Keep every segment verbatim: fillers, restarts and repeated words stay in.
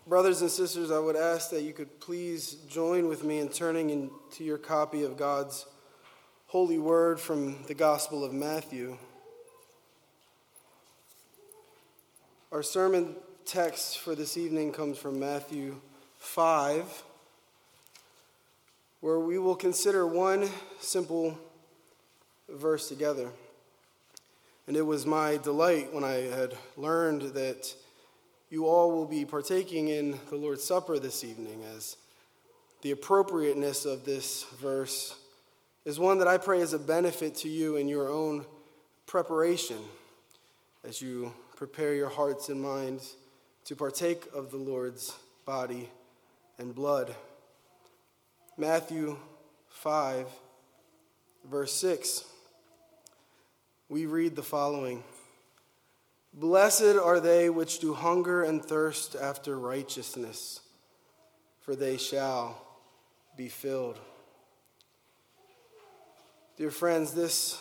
Brothers and sisters, I would ask that you could please join with me in turning into your copy of God's holy word from the Gospel of Matthew. Our sermon text for this evening comes from Matthew five, where we will consider one simple verse together. And it was my delight when I had learned that you all will be partaking in the Lord's Supper this evening, as the appropriateness of this verse is one that I pray is a benefit to you in your own preparation as you prepare your hearts and minds to partake of the Lord's body and blood. Matthew five, verse six, we read the following: "Blessed are they which do hunger and thirst after righteousness, for they shall be filled." Dear friends, this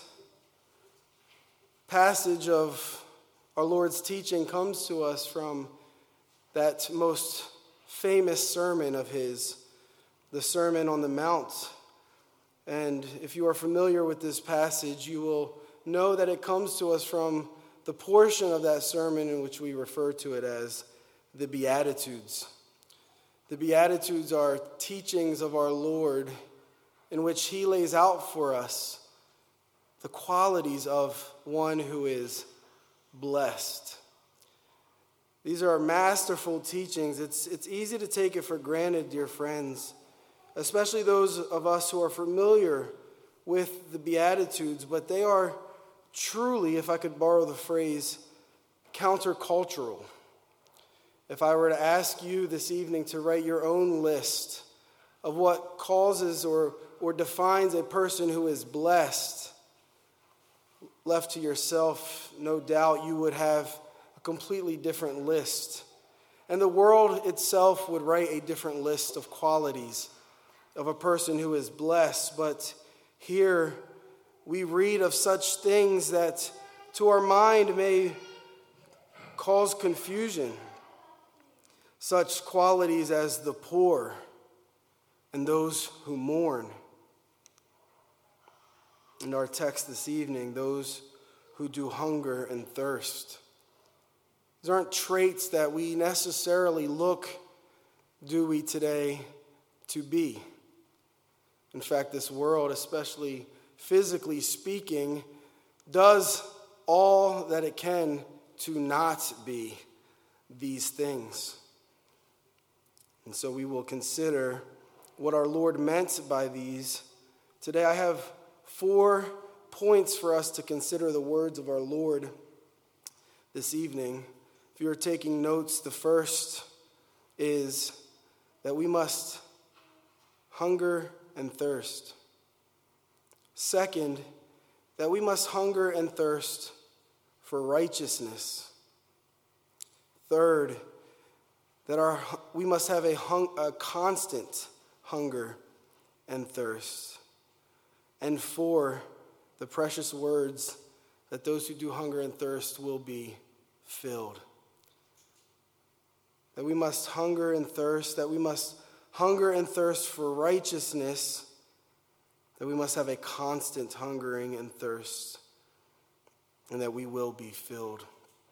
passage of our Lord's teaching comes to us from that most famous sermon of his, the Sermon on the Mount. And if you are familiar with this passage, you will know that it comes to us from the portion of that sermon in which we refer to it as the Beatitudes. The Beatitudes are teachings of our Lord in which he lays out for us the qualities of one who is blessed. These are masterful teachings. It's, it's easy to take it for granted, dear friends, especially those of us who are familiar with the Beatitudes, but they are truly, if I could borrow the phrase, countercultural. If I were to ask you this evening to write your own list of what causes or, or defines a person who is blessed, left to yourself, no doubt you would have a completely different list. And the world itself would write a different list of qualities of a person who is blessed. But here we read of such things that to our mind may cause confusion. Such qualities as the poor and those who mourn. In our text this evening, those who do hunger and thirst. These aren't traits that we necessarily look, do we today, to be. In fact, this world, especially physically speaking, does all that it can to not be these things. And so we will consider what our Lord meant by these. Today I have four points for us to consider the words of our Lord this evening. If you are taking notes, the first is that we must hunger and thirst. Second, that we must hunger and thirst for righteousness. Third, that our we must have a, hung, a constant hunger and thirst. And four, the precious words that those who do hunger and thirst will be filled. That we must hunger and thirst, that we must hunger and thirst for righteousness, that we must have a constant hungering and thirst, and that we will be filled.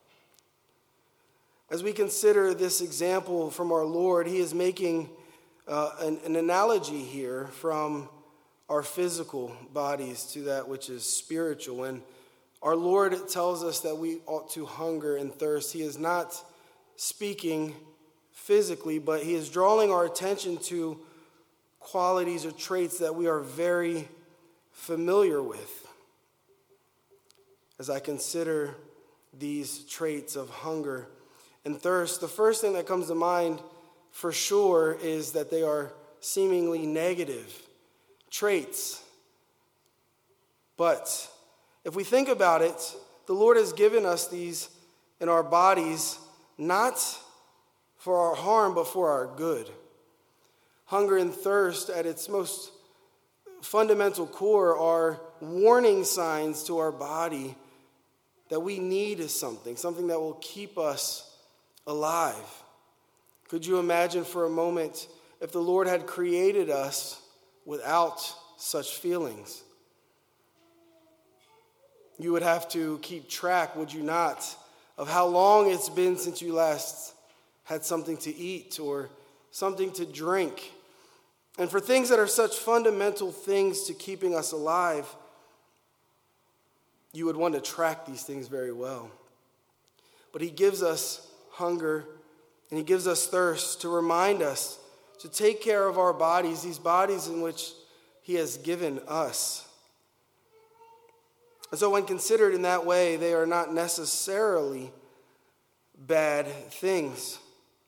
As we consider this example from our Lord, he is making uh, an, an analogy here from our physical bodies to that which is spiritual. And our Lord tells us that we ought to hunger and thirst. He is not speaking physically, but he is drawing our attention to qualities or traits that we are very familiar with. As I consider these traits of hunger and thirst, the first thing that comes to mind for sure is that they are seemingly negative traits. But if we think about it, the Lord has given us these in our bodies not for our harm, but for our good. Hunger and thirst at its most fundamental core are warning signs to our body that we need something, something that will keep us alive. Could you imagine for a moment if the Lord had created us without such feelings? You would have to keep track, would you not, of how long it's been since you last had something to eat or something to drink. And for things that are such fundamental things to keeping us alive, you would want to track these things very well. But he gives us hunger and he gives us thirst to remind us to take care of our bodies, these bodies in which he has given us. And so when considered in that way, they are not necessarily bad things.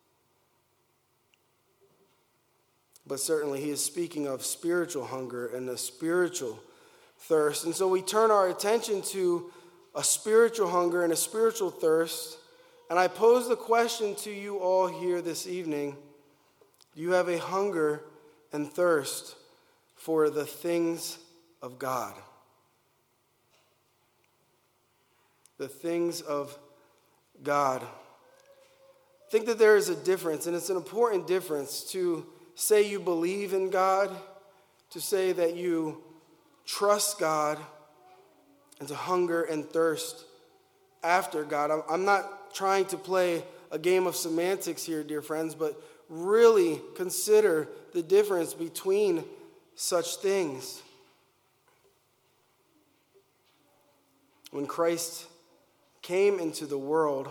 But certainly he is speaking of spiritual hunger and a spiritual thirst. And so we turn our attention to a spiritual hunger and a spiritual thirst. And I pose the question to you all here this evening: do you have a hunger and thirst for the things of God? The things of God. I think that there is a difference, and it's an important difference to say you believe in God, to say that you trust God, and to hunger and thirst after God. I'm not trying to play a game of semantics here, dear friends, but really consider the difference between such things. When Christ came into the world,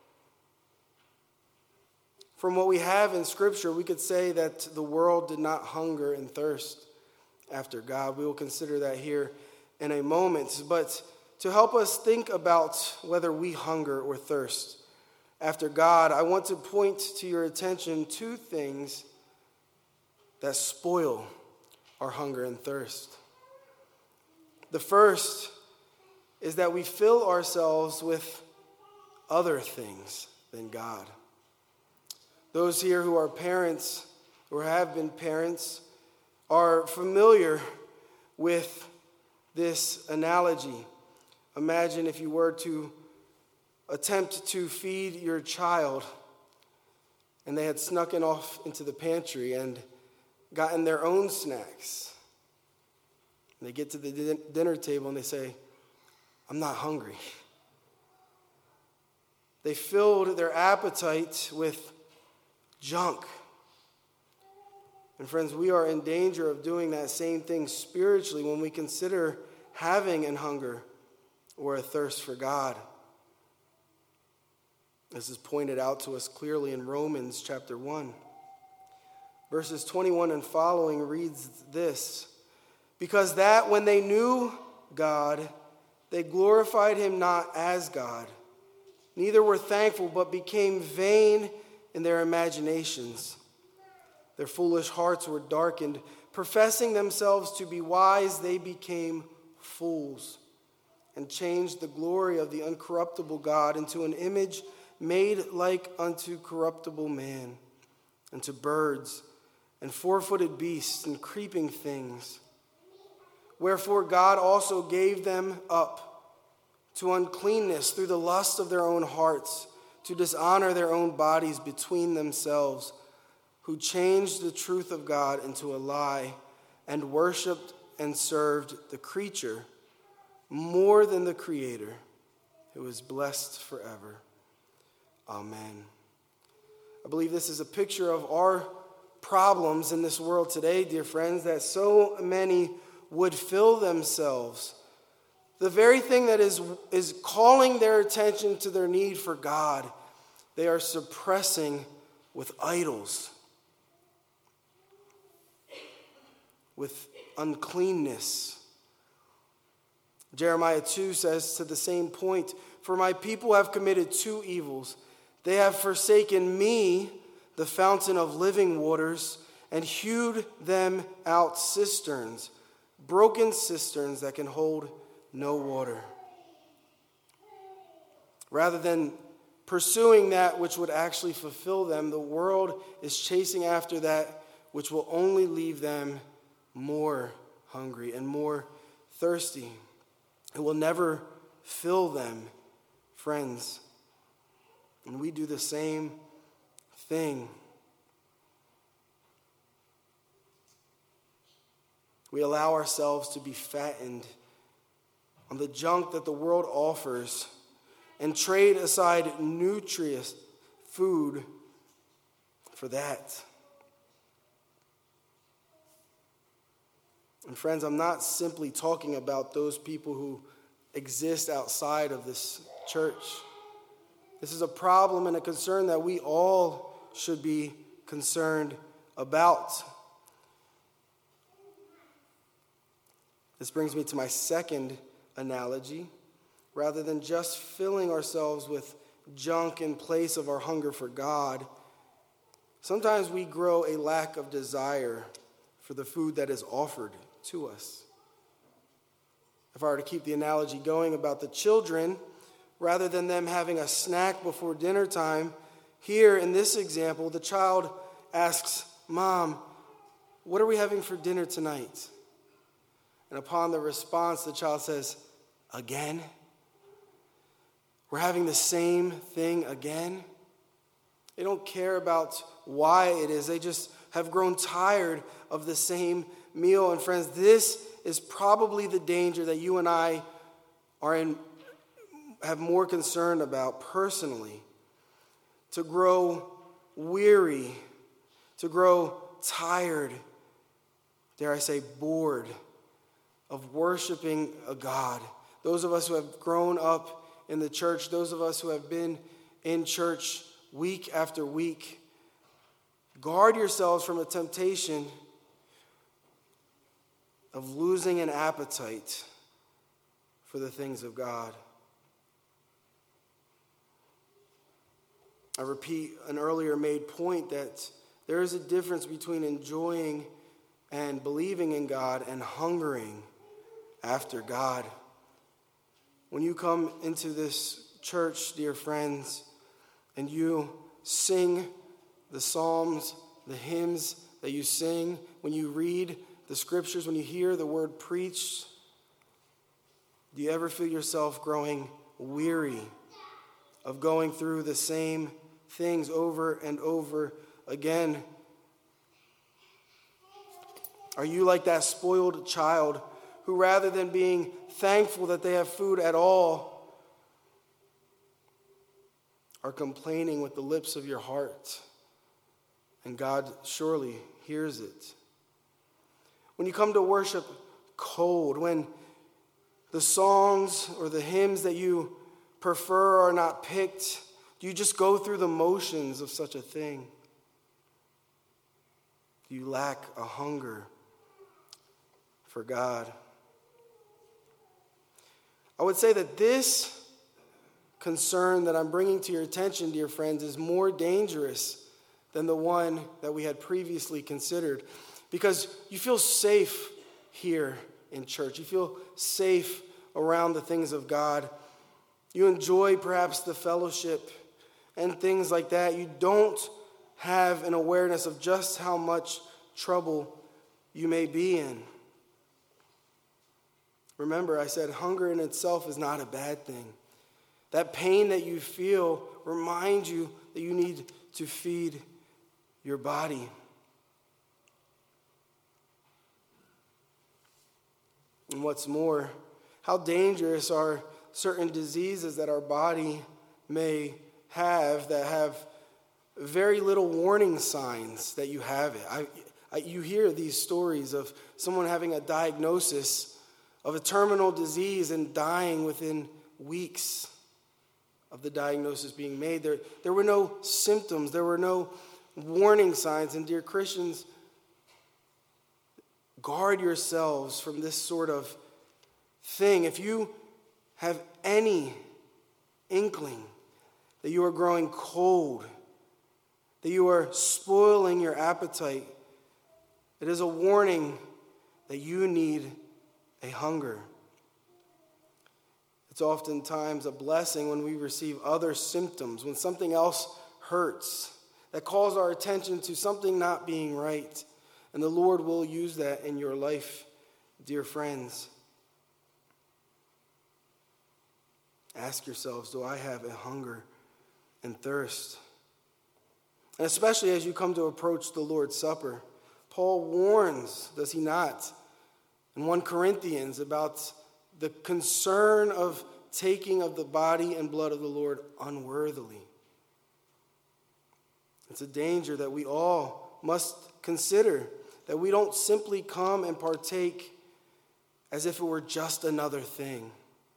from what we have in Scripture, we could say that the world did not hunger and thirst after God. We will consider that here in a moment. But to help us think about whether we hunger or thirst after God, I want to point to your attention two things that spoil our hunger and thirst. The first is that we fill ourselves with other things than God. Those here who are parents or have been parents are familiar with this analogy. Imagine if you were to attempt to feed your child and they had snuck in off into the pantry and gotten their own snacks. And they get to the din- dinner table and they say, "I'm not hungry." They filled their appetite with junk. And friends, we are in danger of doing that same thing spiritually when we consider having an hunger or a thirst for God. This is pointed out to us clearly in Romans chapter one. Verses twenty-one and following reads this: "Because that when they knew God, they glorified him not as God, neither were thankful, but became vain in their imaginations. Their foolish hearts were darkened. Professing themselves to be wise, they became fools, and changed the glory of the uncorruptible God into an image made like unto corruptible man, and to birds, and four-footed beasts, and creeping things. Wherefore God also gave them up to uncleanness through the lust of their own hearts, to dishonor their own bodies between themselves, who changed the truth of God into a lie, and worshipped and served the creature more than the Creator, who is blessed forever. Amen." I believe this is a picture of our problems in this world today, dear friends, that so many would fill themselves. The very thing that is, is calling their attention to their need for God, they are suppressing with idols, with uncleanness. Jeremiah two says to the same point, "For my people have committed two evils. They have forsaken me, the fountain of living waters, and hewed them out cisterns, broken cisterns that can hold no water." Rather than pursuing that which would actually fulfill them, the world is chasing after that which will only leave them more hungry and more thirsty. It will never fill them, friends. And we do the same thing. We allow ourselves to be fattened on the junk that the world offers and trade aside nutritious food for that. And friends, I'm not simply talking about those people who exist outside of this church. This is a problem and a concern that we all should be concerned about. This brings me to my second analogy. Rather than just filling ourselves with junk in place of our hunger for God, sometimes we grow a lack of desire for the food that is offered to us. If I were to keep the analogy going about the children, rather than them having a snack before dinner time, here in this example, the child asks, "Mom, what are we having for dinner tonight?" And upon the response, the child says, "Again? We're having the same thing again?" They don't care about why it is. They just have grown tired of the same meal. And friends, this is probably the danger that you and I are in, have more concern about personally. To grow weary, to grow tired, dare I say bored, of worshiping a God. Those of us who have grown up in the church, those of us who have been in church week after week, guard yourselves from a temptation of losing an appetite for the things of God. I repeat an earlier made point that there is a difference between enjoying and believing in God and hungering after God. When you come into this church, dear friends, and you sing the psalms, the hymns that you sing, when you read the scriptures, when you hear the word preached, do you ever feel yourself growing weary of going through the same things over and over again? Are you like that spoiled child who, rather than being thankful that they have food at all, are complaining with the lips of your heart? And God surely hears it. When you come to worship cold, when the songs or the hymns that you prefer are not picked, do you just go through the motions of such a thing? Do you lack a hunger for God? I would say that this concern that I'm bringing to your attention, dear friends, is more dangerous than the one that we had previously considered, because you feel safe here in church. You feel safe around the things of God. You enjoy perhaps the fellowship and things like that. You don't have an awareness of just how much trouble you may be in. Remember, I said hunger in itself is not a bad thing. That pain that you feel reminds you that you need to feed your body. And what's more, how dangerous are certain diseases that our body may have that have very little warning signs that you have it. I, I, you hear these stories of someone having a diagnosis of a terminal disease and dying within weeks of the diagnosis being made. There, there were no symptoms. There were no warning signs. And dear Christians, guard yourselves from this sort of thing. If you have any inkling that you are growing cold, that you are spoiling your appetite, it is a warning that you need a hunger. It's oftentimes a blessing when we receive other symptoms, when something else hurts, that calls our attention to something not being right. And the Lord will use that in your life, dear friends. Ask yourselves, do I have a hunger and thirst? And especially as you come to approach the Lord's Supper, Paul warns, does he not, In First Corinthians, about the concern of taking of the body and blood of the Lord unworthily. It's a danger that we all must consider, that we don't simply come and partake as if it were just another thing.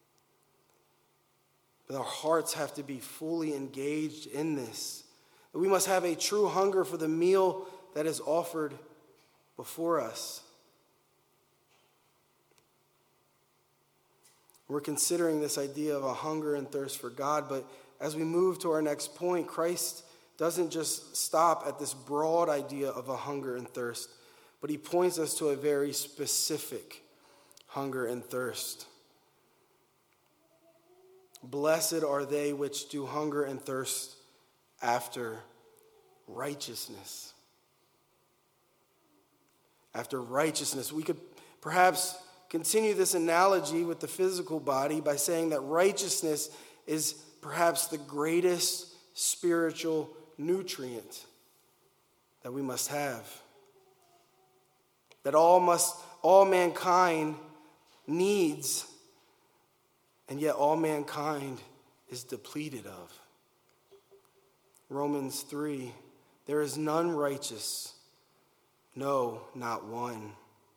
But our hearts have to be fully engaged in this. We must have a true hunger for the meal that is offered before us. We're considering this idea of a hunger and thirst for God, but as we move to our next point, Christ doesn't just stop at this broad idea of a hunger and thirst, but he points us to a very specific hunger and thirst. Blessed are they which do hunger and thirst after righteousness. After righteousness. We could perhaps continue this analogy with the physical body by saying that righteousness is perhaps the greatest spiritual nutrient that we must have. That all must, all mankind needs, and yet all mankind is depleted of. Romans three, there is none righteous, no, not one.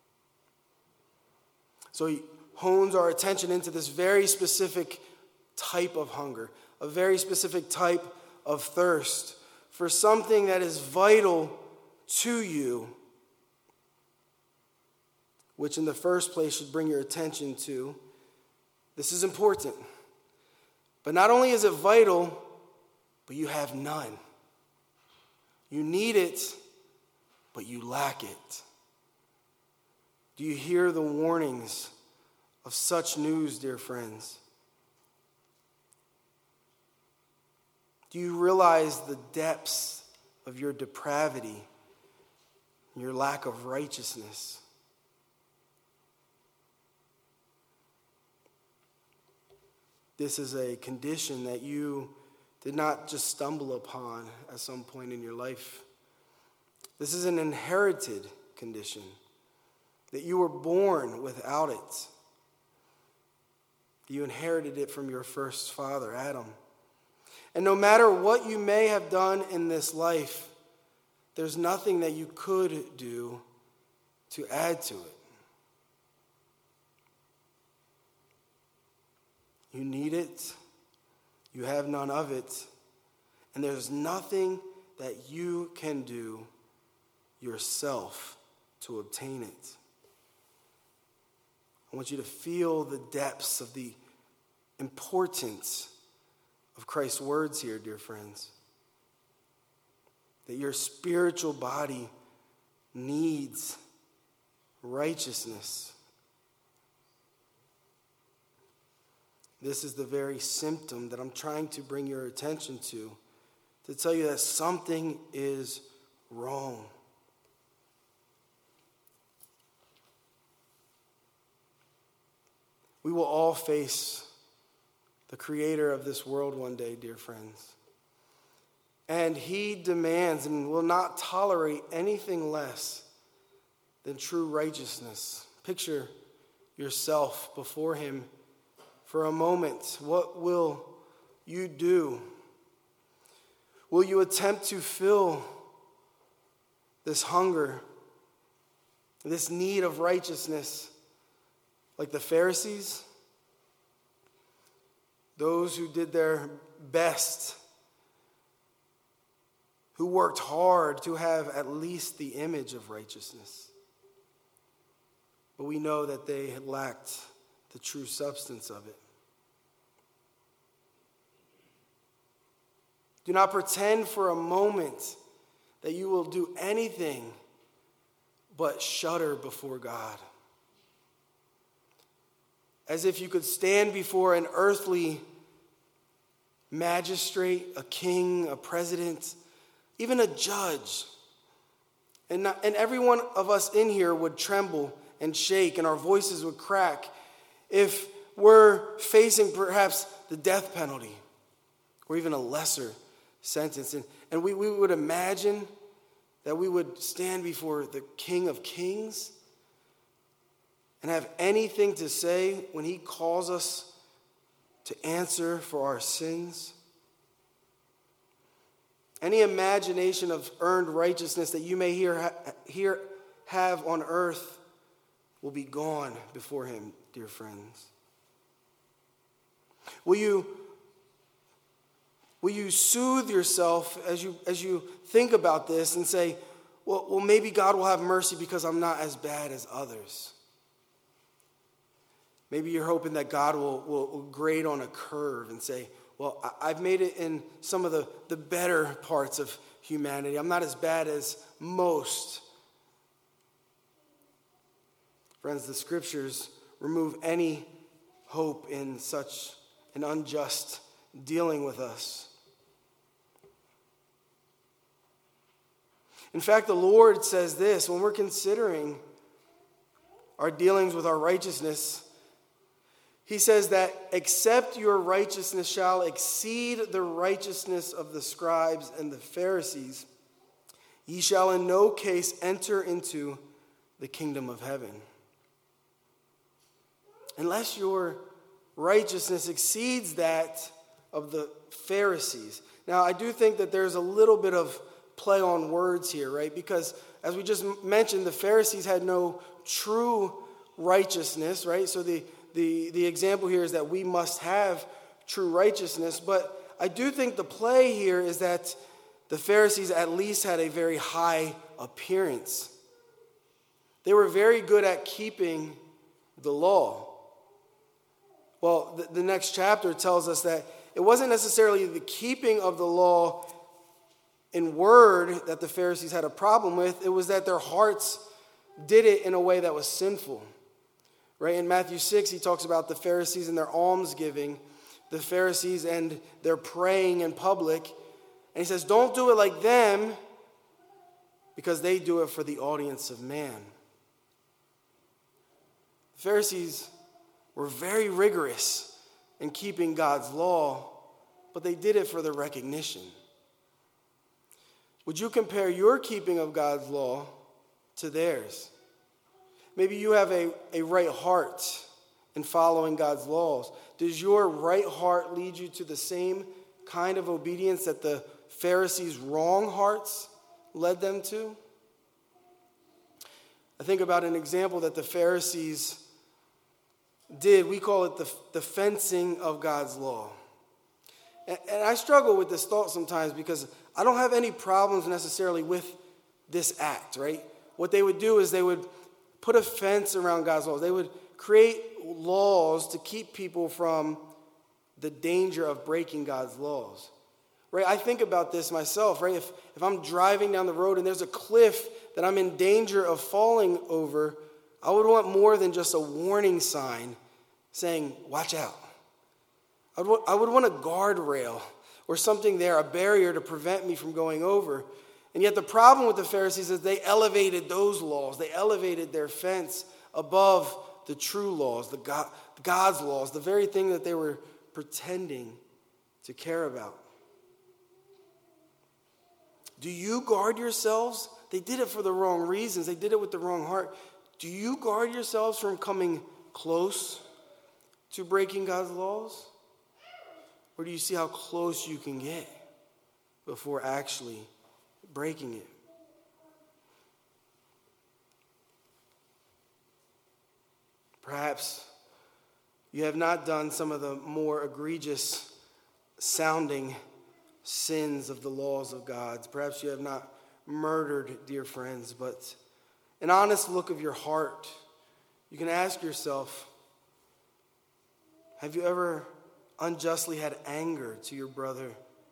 So he hones our attention into this very specific type of hunger, a very specific type of thirst for something that is vital to you, which in the first place should bring your attention to. This is important. But not only is it vital, but you have none. You need it, but you lack it. Do you hear the warnings of such news, dear friends? Do you realize the depths of your depravity, your lack of righteousness? This is a condition that you did not just stumble upon at some point in your life. This is an inherited condition, that you were born without it. You inherited it from your first father, Adam. And no matter what you may have done in this life, there's nothing that you could do to add to it. You need it, you have none of it, and there's nothing that you can do yourself to obtain it. I want you to feel the depths of the importance of Christ's words here, dear friends. That your spiritual body needs righteousness. This is the very symptom that I'm trying to bring your attention to, to tell you that something is wrong. We will all face the creator of this world one day, dear friends. And he demands and will not tolerate anything less than true righteousness. Picture yourself before him for a moment. What will you do? Will you attempt to fill this hunger, this need of righteousness, like the Pharisees? Those who did their best, who worked hard to have at least the image of righteousness. But we know that they had lacked the true substance of it. Do not pretend for a moment that you will do anything but shudder before God. As if you could stand before an earthly magistrate, a king, a president, even a judge. And, not, and every one of us in here would tremble and shake, and our voices would crack if we're facing perhaps the death penalty or even a lesser sentence. And, and we, we would imagine that we would stand before the King of Kings and have anything to say when he calls us to answer for our sins? Any imagination of earned righteousness that you may hear, hear, have on earth will be gone before him, dear friends. Will you, will you soothe yourself as you, as you think about this and say, well, well, maybe God will have mercy because I'm not as bad as others. Maybe you're hoping that God will, will, will grade on a curve and say, well, I've made it in some of the, the better parts of humanity. I'm not as bad as most. Friends, the scriptures remove any hope in such an unjust dealing with us. In fact, the Lord says this, when we're considering our dealings with our righteousness, he says that, except your righteousness shall exceed the righteousness of the scribes and the Pharisees, ye shall in no case enter into the kingdom of heaven. Unless your righteousness exceeds that of the Pharisees. Now, I do think that there's a little bit of play on words here, right? Because as we just mentioned, the Pharisees had no true righteousness, right? So the The, the example here is that we must have true righteousness. But I do think the play here is that the Pharisees at least had a very high appearance. They were very good at keeping the law. Well, the, the next chapter tells us that it wasn't necessarily the keeping of the law in word that the Pharisees had a problem with. It was that their hearts did it in a way that was sinful. Right, in Matthew six, he talks about the Pharisees and their almsgiving, the Pharisees and their praying in public. And he says, don't do it like them, because they do it for the audience of man. The Pharisees were very rigorous in keeping God's law, but they did it for the recognition. Would you compare your keeping of God's law to theirs? Maybe you have a, a right heart in following God's laws. Does your right heart lead you to the same kind of obedience that the Pharisees' wrong hearts led them to? I think about an example that the Pharisees did. We call it the, the fencing of God's law. And, and I struggle with this thought sometimes because I don't have any problems necessarily with this act, right? What they would do is they would put a fence around God's laws. They would create laws to keep people from the danger of breaking God's laws. Right? I think about this myself, right? If, if I'm driving down the road and there's a cliff that I'm in danger of falling over, I would want more than just a warning sign saying, watch out. I would, I would want a guardrail or something there, a barrier to prevent me from going over. And yet the problem with the Pharisees is they elevated those laws. They elevated their fence above the true laws, the God, God's laws, the very thing that they were pretending to care about. Do you guard yourselves? They did it for the wrong reasons. They did it with the wrong heart. Do you guard yourselves from coming close to breaking God's laws? Or do you see how close you can get before actually breaking it? Perhaps you have not done some of the more egregious sounding sins of the laws of God. Perhaps you have not murdered, dear friends, but an honest look of your heart, you can ask yourself, have you ever unjustly had anger to your brother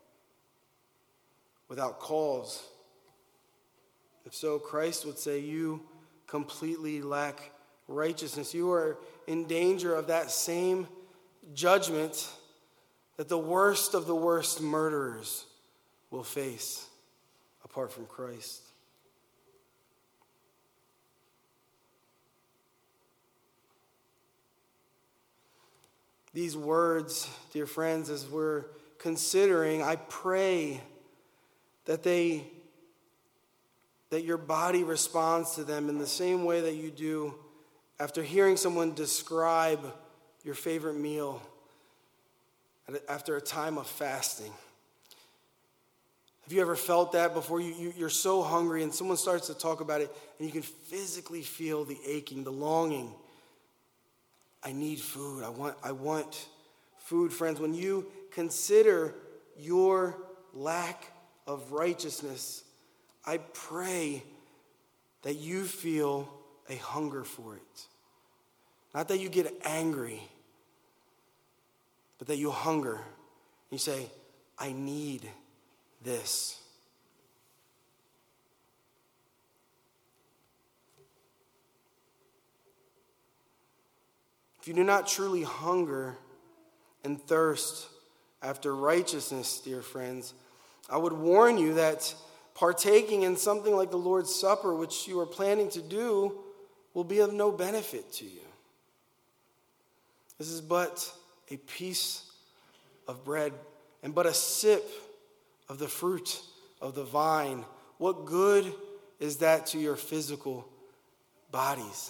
without cause? If so, Christ would say you completely lack righteousness. You are in danger of that same judgment that the worst of the worst murderers will face apart from Christ. These words, dear friends, as we're considering, I pray that they that your body responds to them in the same way that you do after hearing someone describe your favorite meal after a time of fasting. Have you ever felt that before? You, you, you're so hungry and someone starts to talk about it and you can physically feel the aching, the longing. I need food. I want, I want food. Friends, when you consider your lack of righteousness, I pray that you feel a hunger for it. Not that you get angry, but that you hunger. You say, I need this. If you do not truly hunger and thirst after righteousness, dear friends, I would warn you that partaking in something like the Lord's Supper, which you are planning to do, will be of no benefit to you. This is but a piece of bread and but a sip of the fruit of the vine. What good is that to your physical bodies?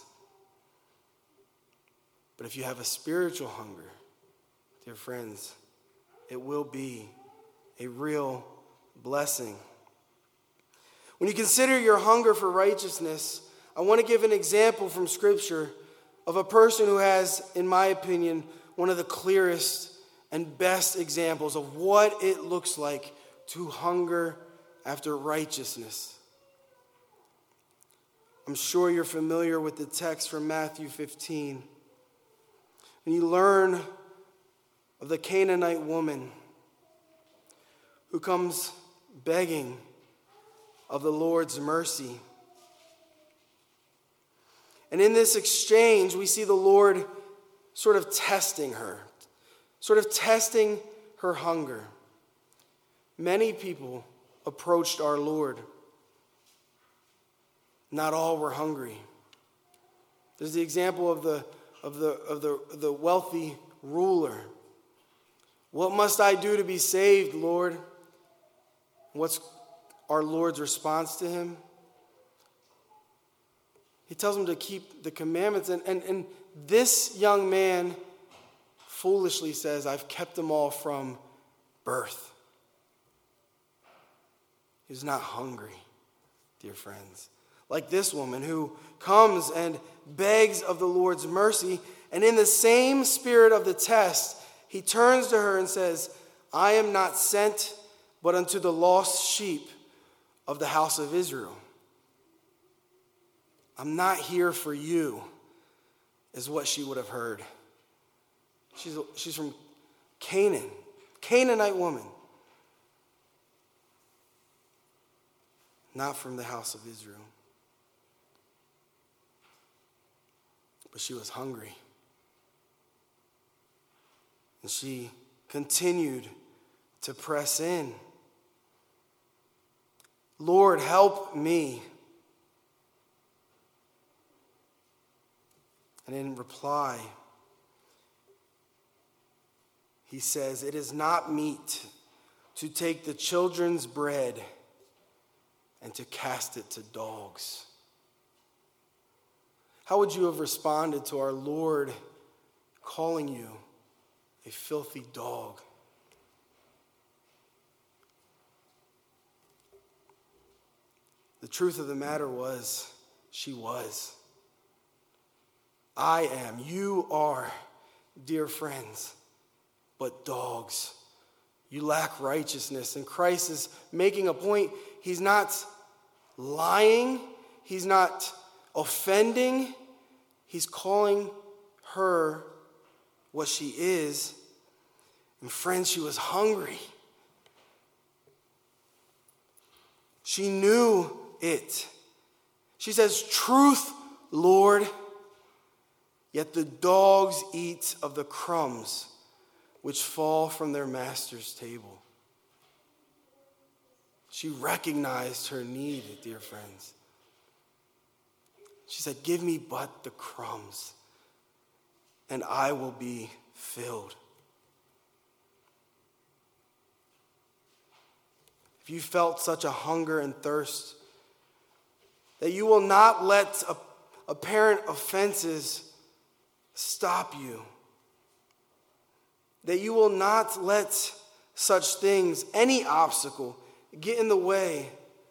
But if you have a spiritual hunger, dear friends, it will be a real blessing. When you consider your hunger for righteousness, I want to give an example from Scripture of a person who has, in my opinion, one of the clearest and best examples of what it looks like to hunger after righteousness. I'm sure you're familiar with the text from Matthew fifteen. And you learn of the Canaanite woman who comes begging of the Lord's mercy. And in this exchange, we see the Lord sort of testing her, sort of testing her hunger. Many people approached our Lord. Not all were hungry. There's the example of the of the of the, the wealthy ruler. What must I do to be saved, Lord? What's our Lord's response to him? He tells him to keep the commandments. And, and, and this young man foolishly says, I've kept them all from birth. He's not hungry, dear friends. Like this woman who comes and begs of the Lord's mercy. And in the same spirit of the test, he turns to her and says, I am not sent but unto the lost sheep of the house of Israel. I'm not here for you, is what she would have heard. She's, she's from Canaan, Canaanite woman. Not from the house of Israel. But she was hungry. And she continued to press in. Lord, help me. And in reply, he says, it is not meet to take the children's bread and to cast it to dogs. How would you have responded to our Lord calling you a filthy dog? The truth of the matter was, she was. I am, you are, dear friends, but dogs. You lack righteousness. And Christ is making a point. He's not lying. He's not offending. He's calling her what she is. And friends, she was hungry. She knew it. She says, truth, Lord. Yet the dogs eat of the crumbs which fall from their master's table. She recognized her need, dear friends. She said, give me but the crumbs, and I will be filled. If you felt such a hunger and thirst that you will not let a, apparent offenses stop you. That you will not let such things, any obstacle, get in the way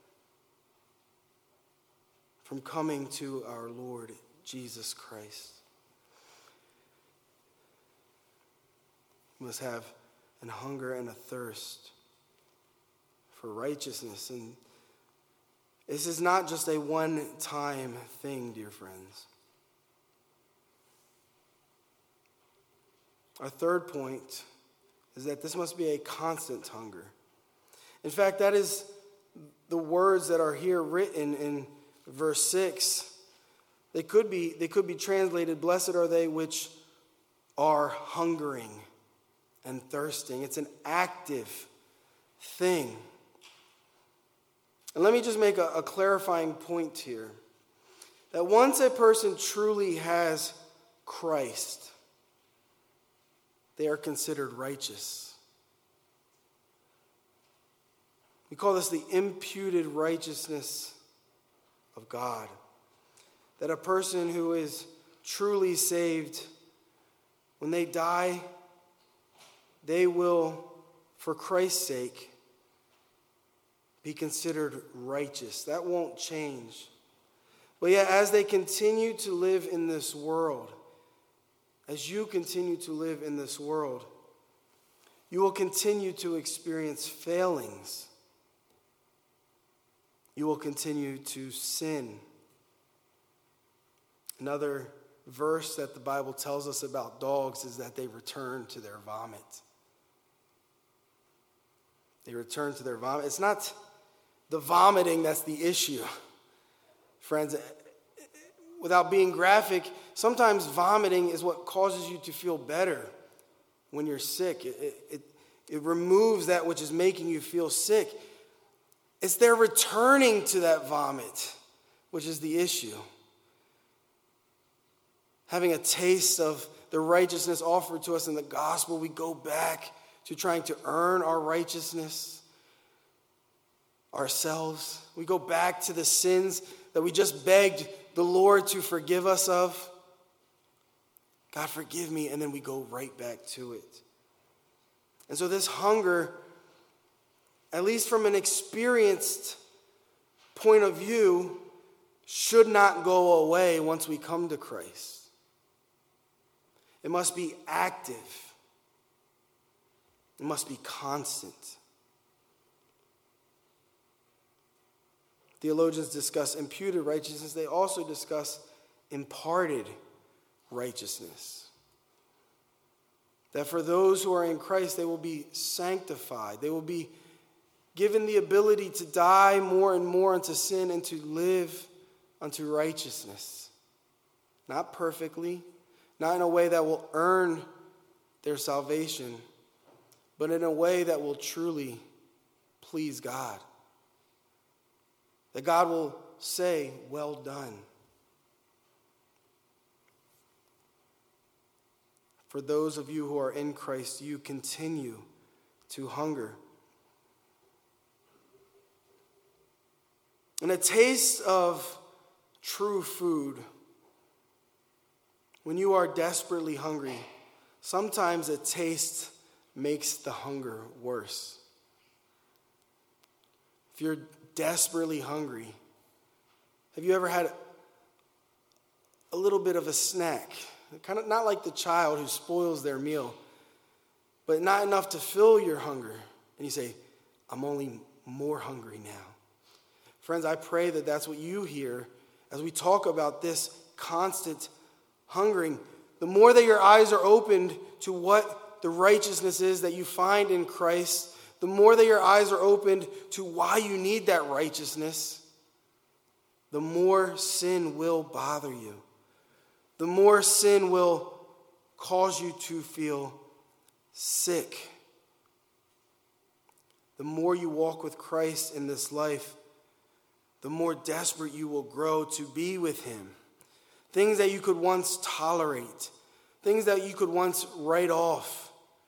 from coming to our Lord Jesus Christ. We must have an hunger and a thirst for righteousness. And this is not just a one-time thing, dear friends. Our third point is that this must be a constant hunger. In fact, that is the words that are here written in verse six. They could be, they could be translated, blessed are they which are hungering and thirsting. It's an active thing. And let me just make a, a clarifying point here. That once a person truly has Christ, they are considered righteous. We call this the imputed righteousness of God. That a person who is truly saved, when they die, they will, for Christ's sake, be considered righteous. That won't change. But yet, as they continue to live in this world, as you continue to live in this world, you will continue to experience failings. You will continue to sin. Another verse that the Bible tells us about dogs is that they return to their vomit. They return to their vomit. It's not the vomiting that's the issue. Friends, without being graphic, sometimes vomiting is what causes you to feel better when you're sick. It, it, it removes that which is making you feel sick. It's their returning to that vomit, which is the issue. Having a taste of the righteousness offered to us in the gospel, we go back to trying to earn our righteousness ourselves. We go back to the sins that we just begged the Lord to forgive us of. God, forgive me, and then we go right back to it. And so this hunger, at least from an experienced point of view, should not go away once we come to Christ. It must be active. It must be constant. Theologians discuss imputed righteousness. They also discuss imparted righteousness. That for those who are in Christ, they will be sanctified. They will be given the ability to die more and more unto sin and to live unto righteousness. Not perfectly, not in a way that will earn their salvation, but in a way that will truly please God. That God will say, well done. For those of you who are in Christ, you continue to hunger. And a taste of true food, when you are desperately hungry, sometimes a taste makes the hunger worse. If you're desperately hungry, have you ever had a little bit of a snack? Kind of not like the child who spoils their meal, but not enough to fill your hunger. And you say, I'm only more hungry now. Friends, I pray that that's what you hear as we talk about this constant hungering. The more that your eyes are opened to what the righteousness is that you find in Christ, the more that your eyes are opened to why you need that righteousness, the more sin will bother you. The more sin will cause you to feel sick. The more you walk with Christ in this life, the more desperate you will grow to be with him. Things that you could once tolerate, things that you could once write off,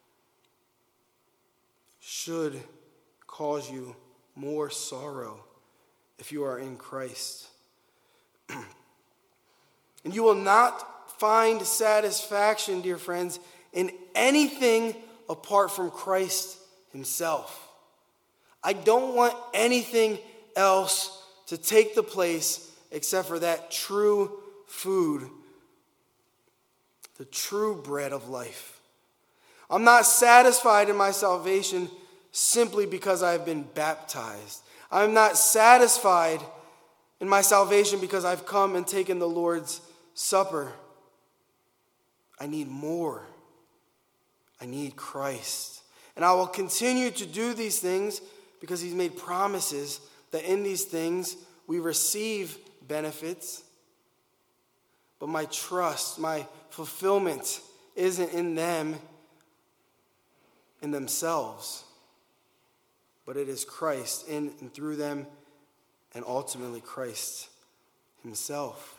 should cause you more sorrow if you are in Christ. And you will not find satisfaction, dear friends, in anything apart from Christ himself. I don't want anything else to take the place except for that true food, the true bread of life. I'm not satisfied in my salvation simply because I have been baptized. I'm not satisfied in my salvation because I've come and taken the Lord's Supper. I need more. I need Christ. And I will continue to do these things because he's made promises that in these things we receive benefits. But my trust, my fulfillment isn't in them, in themselves, but it is Christ in and through them, and ultimately Christ himself.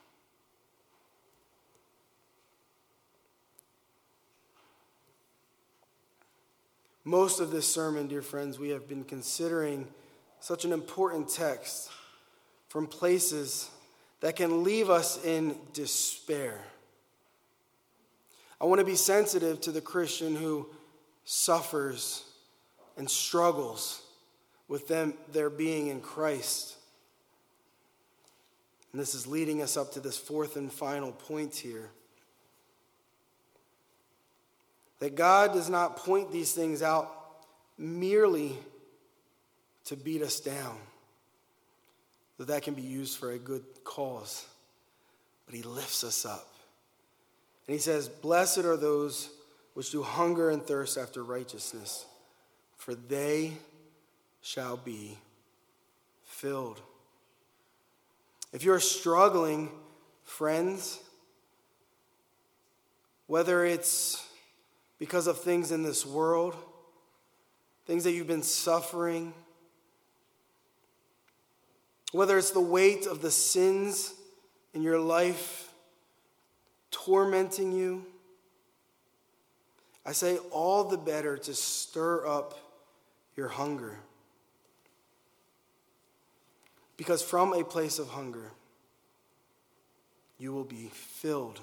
Most of this sermon, dear friends, we have been considering such an important text from places that can leave us in despair. I want to be sensitive to the Christian who suffers and struggles with them their being in Christ. And this is leading us up to this fourth and final point here. That God does not point these things out merely to beat us down, that that can be used for a good cause, but he lifts us up. And he says, "Blessed are those which do hunger and thirst after righteousness, for they shall be filled." If you're struggling, friends, whether it's because of things in this world, things that you've been suffering, whether it's the weight of the sins in your life tormenting you, I say all the better to stir up your hunger. Because from a place of hunger, you will be filled.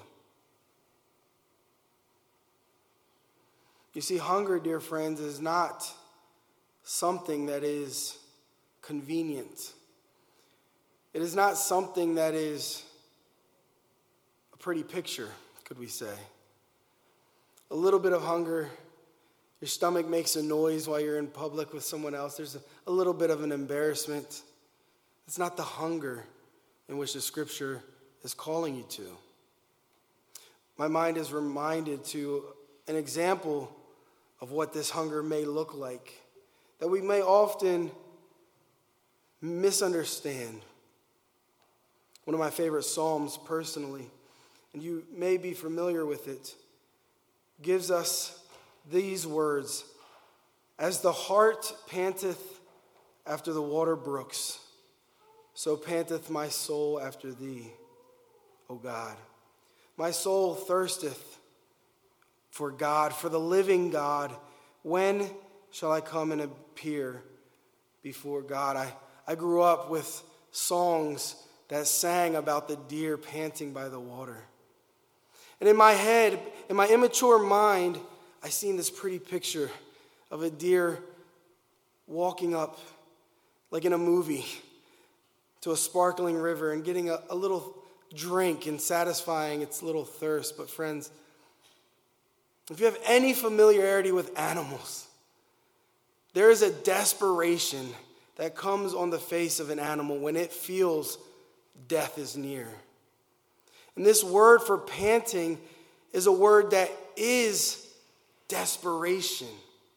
You see, hunger, dear friends, is not something that is convenient. It is not something that is a pretty picture, could we say. A little bit of hunger, your stomach makes a noise while you're in public with someone else. There's a, a little bit of an embarrassment. It's not the hunger in which the scripture is calling you to. My mind is reminded to an example of what this hunger may look like, that we may often misunderstand. One of my favorite Psalms personally, and you may be familiar with it, gives us these words: "As the hart panteth after the water brooks, so panteth my soul after thee, O God. My soul thirsteth for God, for the living God. When shall I come and appear before God?" I, I grew up with songs that sang about the deer panting by the water. And in my head, in my immature mind, I seen this pretty picture of a deer walking up, like in a movie, to a sparkling river and getting a, a little drink and satisfying its little thirst. But friends, if you have any familiarity with animals, there is a desperation that comes on the face of an animal when it feels death is near. And this word for panting is a word that is desperation.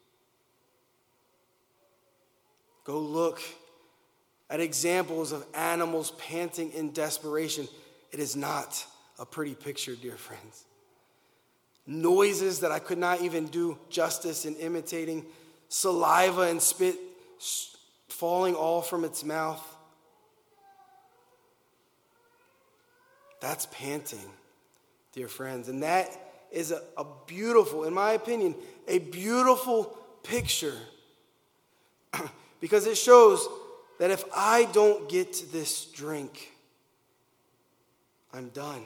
Go look at examples of animals panting in desperation. It is not a pretty picture, dear friends. Noises that I could not even do justice in imitating, saliva and spit falling all from its mouth. That's panting, dear friends. And that is a, a beautiful, in my opinion, a beautiful picture. Because it shows that if I don't get this drink, I'm done.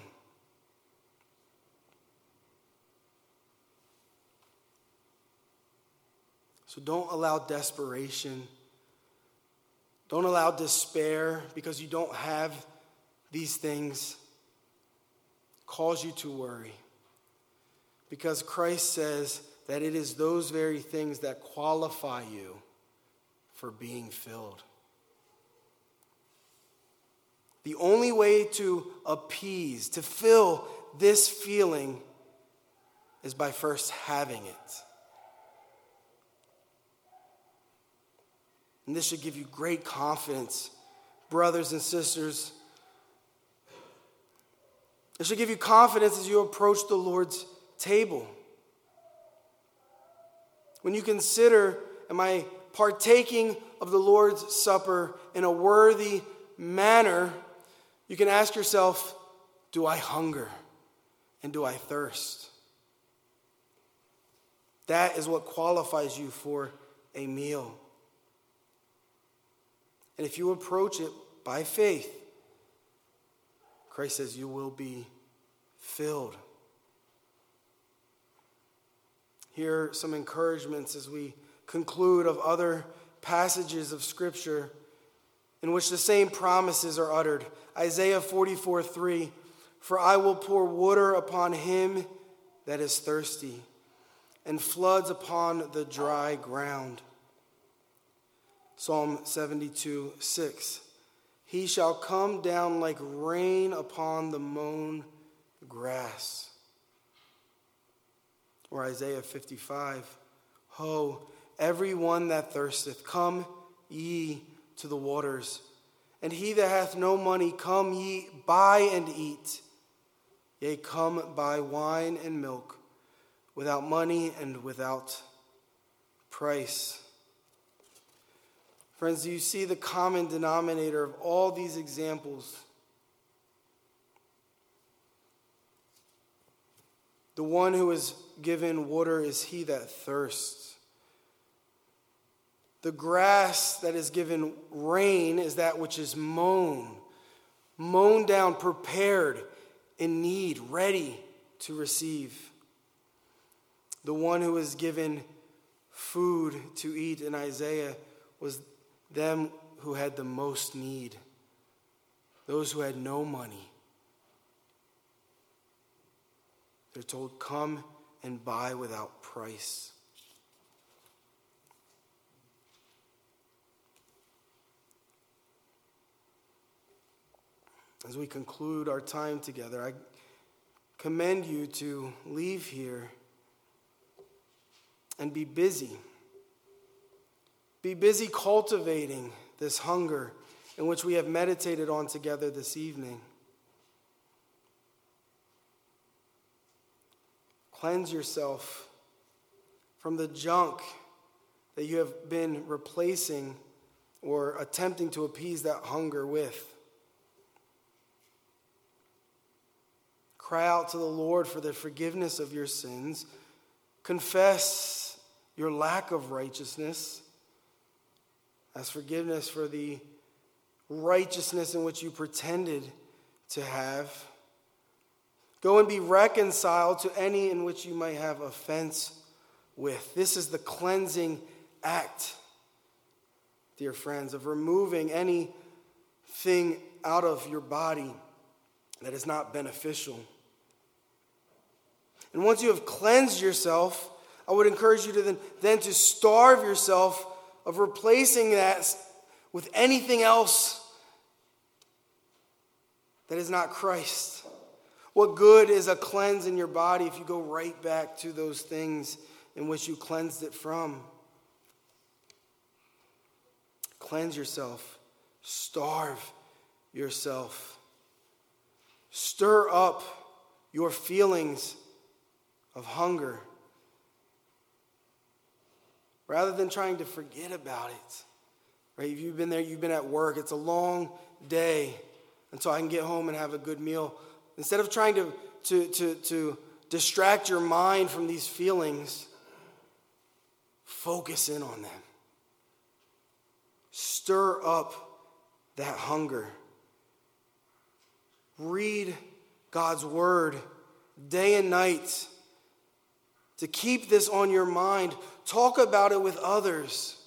So don't allow desperation, don't allow despair because you don't have these things cause you to worry. Because Christ says that it is those very things that qualify you for being filled. The only way to appease, to fill this feeling is by first having it. And this should give you great confidence, brothers and sisters. It should give you confidence as you approach the Lord's table. When you consider, am I partaking of the Lord's Supper in a worthy manner, you can ask yourself, do I hunger and do I thirst? That is what qualifies you for a meal. And if you approach it by faith, Christ says you will be filled. Here are some encouragements as we conclude of other passages of Scripture in which the same promises are uttered. Isaiah forty-four three, for I will pour water upon him that is thirsty, and floods upon the dry ground. Psalm seventy-two six, he shall come down like rain upon the mown grass. Or Isaiah fifty-five, ho, every one that thirsteth, come ye to the waters. And he that hath no money, come ye, buy and eat. Yea, come buy wine and milk, without money and without price. Friends, do you see the common denominator of all these examples? The one who is given water is he that thirsts. The grass that is given rain is that which is mown, mown down, prepared, in need, ready to receive. The one who is given food to eat in Isaiah was them who had the most need, those who had no money. They're told, come and buy without price. As we conclude our time together, I commend you to leave here and be busy. Be busy cultivating this hunger in which we have meditated on together this evening. Cleanse yourself from the junk that you have been replacing or attempting to appease that hunger with. Cry out to the Lord for the forgiveness of your sins. Confess your lack of righteousness. Ask forgiveness for the righteousness in which you pretended to have. Go and be reconciled to any in which you might have offense with. This is the cleansing act, dear friends, of removing anything out of your body that is not beneficial. And once you have cleansed yourself, I would encourage you to then, then to starve yourself of replacing that with anything else that is not Christ. What good is a cleanse in your body if you go right back to those things in which you cleansed it from? Cleanse yourself. Starve yourself. Stir up your feelings of hunger rather than trying to forget about it. Right? If you've been there, you've been at work, it's a long day until I can get home and have a good meal. Instead of trying to, to, to, to distract your mind from these feelings, focus in on them. Stir up that hunger. Read God's word day and night, to keep this on your mind. Talk about it with others.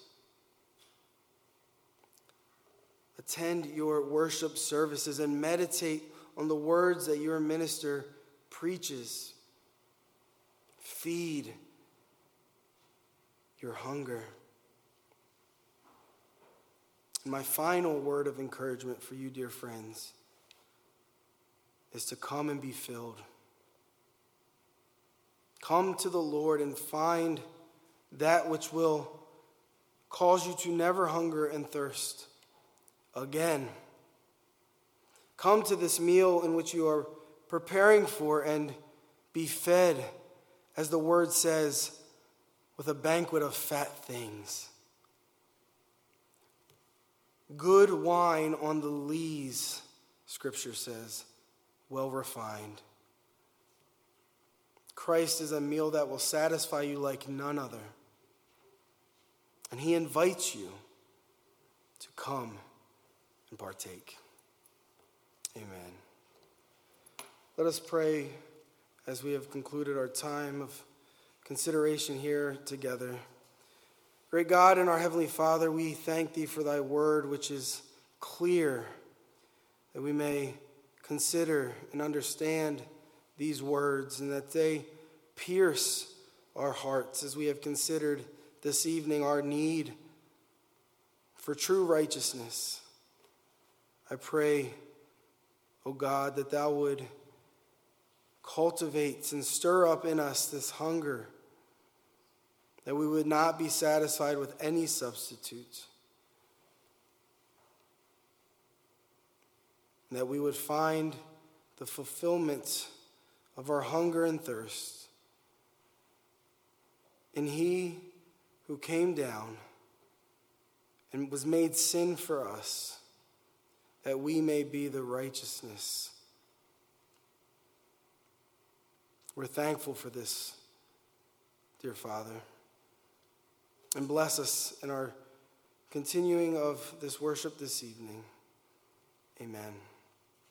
Attend your worship services and meditate on the words that your minister preaches. Feed your hunger. And my final word of encouragement for you, dear friends, is to come and be filled. Come to the Lord and find that which will cause you to never hunger and thirst again. Come to this meal in which you are preparing for and be fed, as the word says, with a banquet of fat things. Good wine on the lees, Scripture says, well refined. Christ is a meal that will satisfy you like none other. And he invites you to come and partake. Amen. Let us pray as we have concluded our time of consideration here together. Great God and our Heavenly Father, we thank thee for thy word, which is clear, that we may consider and understand these words, and that they pierce our hearts as we have considered this evening our need for true righteousness. I pray, O God, that thou would cultivate and stir up in us this hunger, that we would not be satisfied with any substitute, and that we would find the fulfillment of our hunger and thirst in he who came down and was made sin for us, that we may be the righteousness. We're thankful for this, dear Father. And bless us in our continuing of this worship this evening. Amen.